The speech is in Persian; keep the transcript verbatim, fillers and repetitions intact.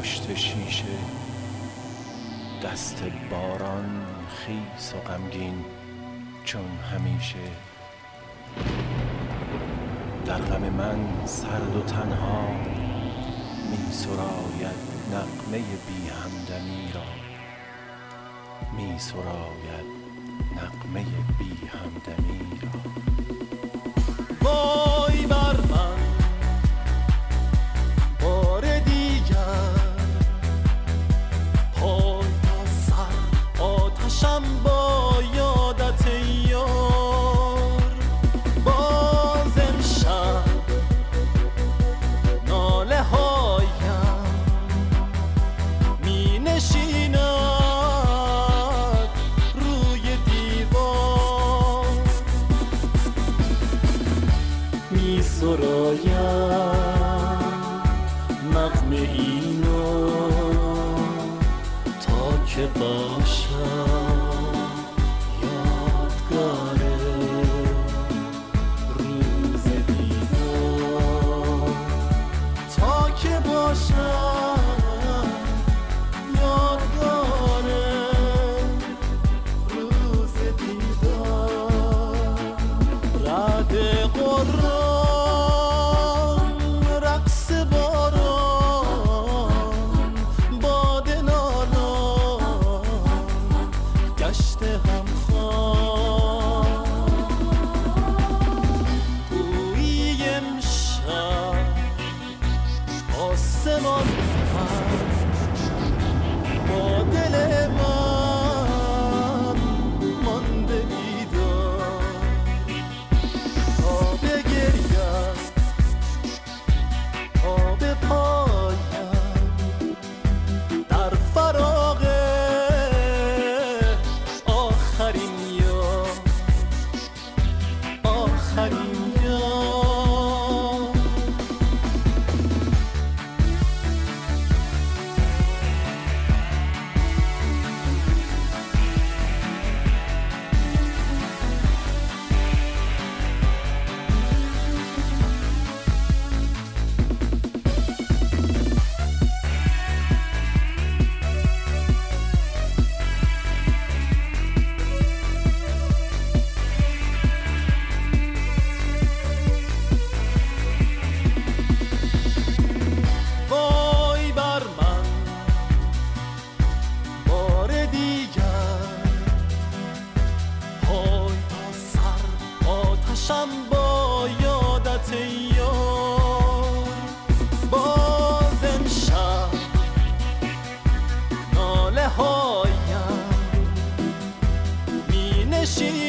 پشت شیشه، دست باران خیس و غمگین چون همیشه. در غم من سرد و تنها می سراید نغمه بی همدمی را، می سراید نغمه بی همدمی را. وای بر من بار دیگر، پای تا سر آتشم با یادت یار. باز امشب ناله هایم می نشیند روی دیوار، می سرایم نغمه اینو تا که باشم یادگار روز دیدار، تا که باشم یادگار روز دیدار. رعد قرآن، رقص باران، باد نالان، گشت همخوان. گویی امشب آسمان با دل من مانده بیدار، تا بگریم تا به پایم در فراق آخرین یا آخرین یا. وای بر من بار دیگر، پای تا سر آتشم با یادت یار. باز امشب ناله هایم می نشیند